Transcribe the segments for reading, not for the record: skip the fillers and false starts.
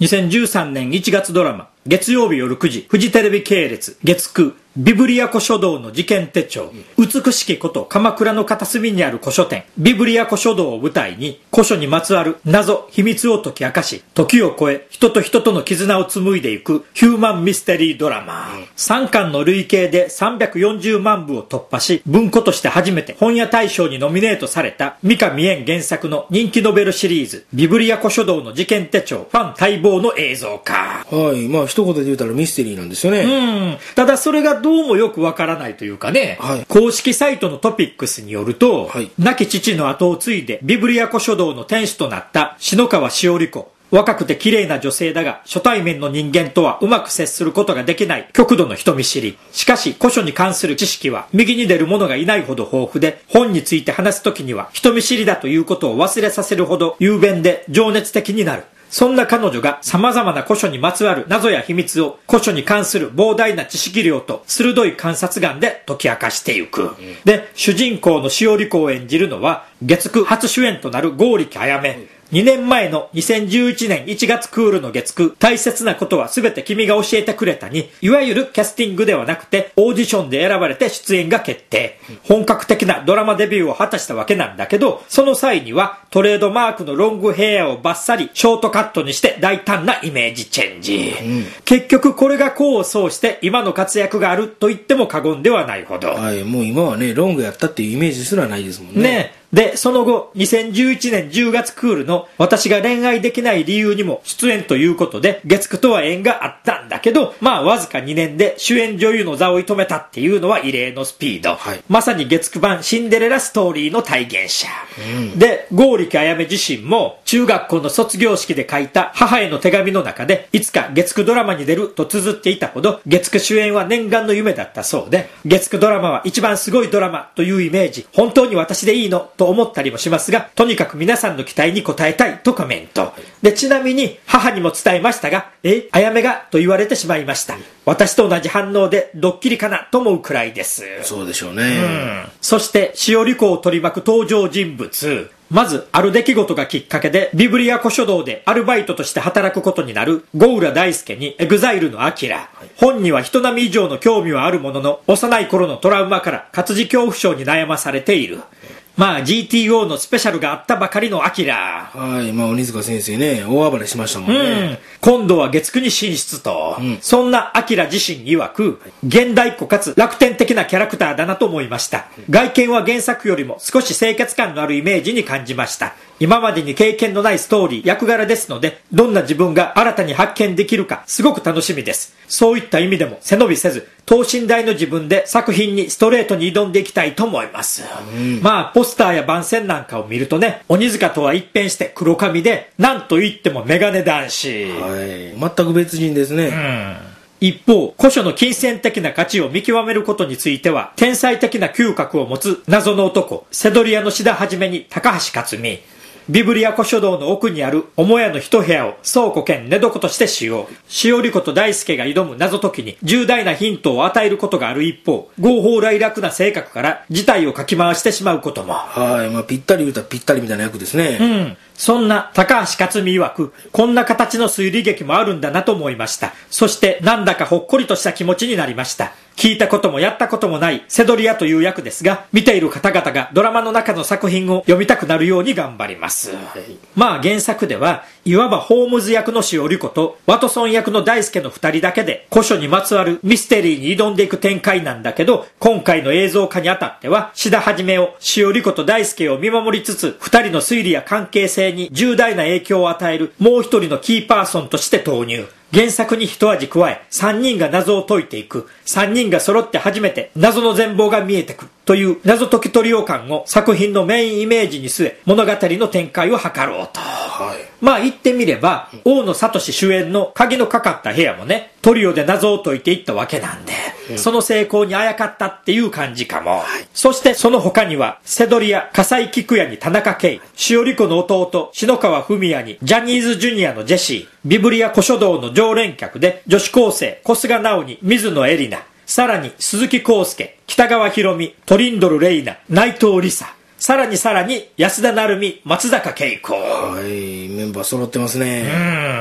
2013年1月ドラマ、月曜日夜9時、フジテレビ系列、月9、ビブリア古書道の事件手帳、美しきこと鎌倉の片隅にある古書店、ビブリア古書道を舞台に、古書にまつわる謎、秘密を解き明かし、時を超え、人と人との絆を紡いでいくヒューマンミステリードラマ。3巻の累計で340万部を突破し、文庫として初めて本屋大賞にノミネートされた三上燕原作の人気ノベルシリーズ、ビブリア古書道の事件手帳、ファン待望の映像化。 はい、まあ一言で言うたらミステリーなんですよね。 ただそれがどうもよくわからないというかね、 はい、 公式サイトのトピックスによると、 はい、 亡き父の後を継いでビブリア古書道の店主となった篠川しおり子、若くて綺麗な女性だが初対面の人間とはうまく接することができない極度の人見知り。しかし古書に関する知識は右に出る者がいないほど豊富で、本について話すときには人見知りだということを忘れさせるほど雄弁で情熱的になる。そんな彼女が様々な古書にまつわる謎や秘密を古書に関する膨大な知識量と鋭い観察眼で解き明かしていく。で、主人公のしおり子を演じるのは月9初主演となる剛力彩芽。2年前の2011年1月クールの月9、大切なことは全て君が教えてくれたに、いわゆるキャスティングではなくてオーディションで選ばれて出演が決定。本格的なドラマデビューを果たしたわけなんだけど、その際にはトレードマークのロングヘアをバッサリショートカットにして大胆なイメージチェンジ。結局これが功を奏して今の活躍があると言っても過言ではないほど。 はい、もう今はね、ロングやったっていうイメージすらないですもんね。 ね。で、その後、2011年10月クールの私が恋愛できない理由にも出演ということで、月9とは縁があったんだけど、まあわずか2年で主演女優の座を射止めたっていうのは異例のスピード。 はい、 まさに月9版シンデレラストーリーの体現者。で、剛力彩芽自身も中学校の卒業式で書いた母への手紙の中で、いつか月9ドラマに出ると綴っていたほど、月9主演は念願の夢だったそうで、月9ドラマは一番すごいドラマというイメージ、本当に私でいいのと思ったりもしますが、とにかく皆さんの期待に応えたいとコメント。で、ちなみに母にも伝えましたが、あやめがと言われてしまいました。私と同じ反応でドッキリかなと思うくらいです。 そうでしょうね。 そしてしおり子を取り巻く登場人物。まず、ある出来事がきっかけで、ビブリア古書道でアルバイトとして働くことになる、郷浦大輔にエグザイルのアキラ。本には人並み以上の興味はあるものの、幼い頃のトラウマから活字恐怖症に悩まされている。まあ GTO のスペシャルがあったばかりのアキラ。 はい、まあ鬼塚先生ね、大暴れしましたもんね。 今度は月9に進出と、そんなアキラ自身曰く、現代っ子かつ楽天的なキャラクターだなと思いました。外見は原作よりも少し清潔感のあるイメージに感じました。今までに経験のないストーリー、役柄ですので、どんな自分が新たに発見できるか、すごく楽しみです。そういった意味でも背伸びせず、等身大の自分で作品にストレートに挑んでいきたいと思います。まあ、ポスターや番宣なんかを見るとね、鬼塚とは一変して黒髪で、なんと言ってもメガネ男子。 はい。全く別人ですね。 一方、古書の金銭的な価値を見極めることについては、天才的な嗅覚を持つ謎の男、セドリアの志田はじめに高橋克実。ビブリア古書道の奥にある母屋の一部屋を倉庫兼寝床として使用。しおり子と大輔が挑む謎解きに重大なヒントを与えることがある一方、合法来楽な性格から事態をかき回してしまうことも。 はい、まあぴったり言うたらぴったりみたいな役ですね。 そんな高橋克実曰く、こんな形の推理劇もあるんだなと思いました。そしてなんだかほっこりとした気持ちになりました。聞いたこともやったこともないセドリアという役ですが、見ている方々がドラマの中の作品を読みたくなるように頑張ります。まあ原作では、いわばホームズ役のしおり子とワトソン役の大輔の二人だけで古書にまつわるミステリーに挑んでいく展開なんだけど、今回の映像化にあたっては、志田はじめをしおり子と大輔を見守りつつ、二人の推理や関係性に重大な影響を与えるもう一人のキーパーソンとして投入。原作に一味加え、3人が謎を解いていく。3人が揃って初めて謎の全貌が見えてくる。という謎解きトリオ感を作品のメインイメージに据え、物語の展開を図ろうと。まあ言ってみれば、大野聡主演の鍵のかかった部屋もね、トリオで謎を解いていったわけなんで、その成功にあやかったっていう感じかも。そしてその他には、セドリア、笠井菊也に田中圭、しおり子の弟、篠川文也にジャニーズジュニアのジェシー、ビブリア古書道の常連客で女子高生、小菅直に水野絵里奈、さらに鈴木康介、北川博美、トリンドル玲奈、内藤理沙、さらに安田成美、松坂慶子。 はい、メンバー揃ってますね。 た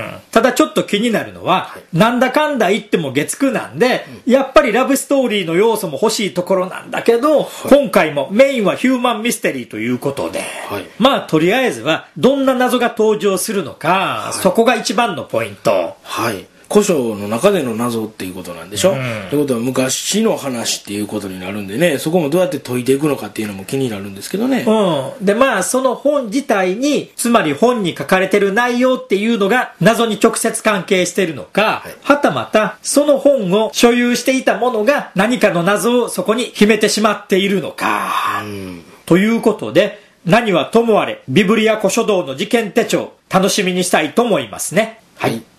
だちょっと気になるのは、なんだかんだ言っても月9なんで、やっぱりラブストーリーの要素も欲しいところなんだけど、今回もメインはヒューマンミステリーということで、まあとりあえずはどんな謎が登場するのか、そこが一番のポイント。 古書の中での謎っていうことなんでしょ。ということは昔の話っていうことになるんでね、そこもどうやって解いていくのかっていうのも気になるんですけどね。 でまあその本自体に、つまり本に書かれてる内容っていうのが謎に直接関係しているのか、はたまたその本を所有していたものが何かの謎をそこに秘めてしまっているのか、ということで、何はともあれビブリア古書道の事件手帳楽しみにしたいと思いますね。